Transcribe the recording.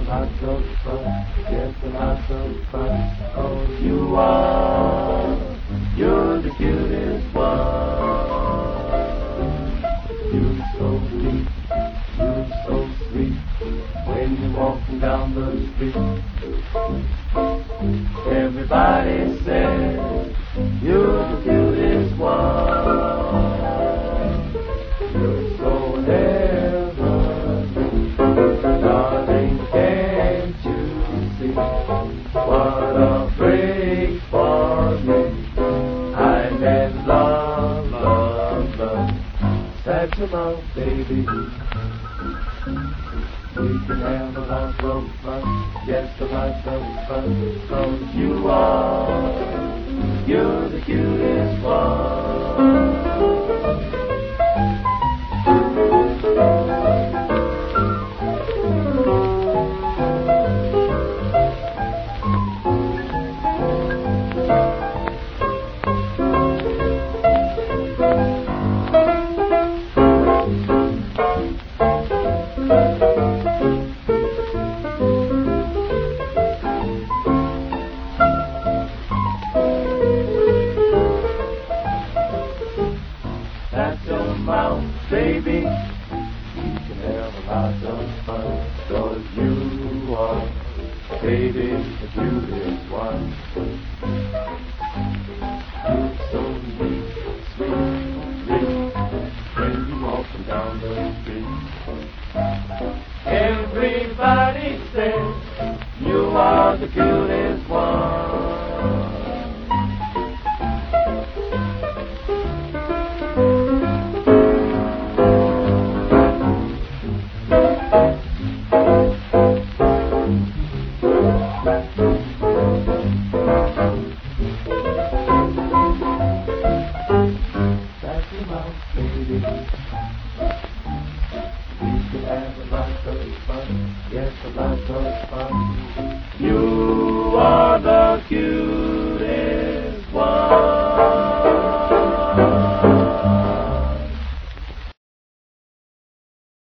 lots of fun. Yes, a lots of fun. Oh, you're the cutest one. You're so neat, you're so sweet. When you're walking down the street, everybody says you're the cutest one. You're so heavenly, darling, can't you see what a break for me? I'm in love, love, love. Set your mouth, baby. We can have a lot of fun, yes, a lot of fun. 'Cause you're the cutest one. That's your mouth, baby. We can have a lot of fun. 'Cause you are, baby, the cutest one. You're so neat, sweet, neat. When you walking down the street, everybody says you are the cutest one. That's your mouth, baby. We can have a lot of fun. Yes, a lot of fun. You are the cutest one.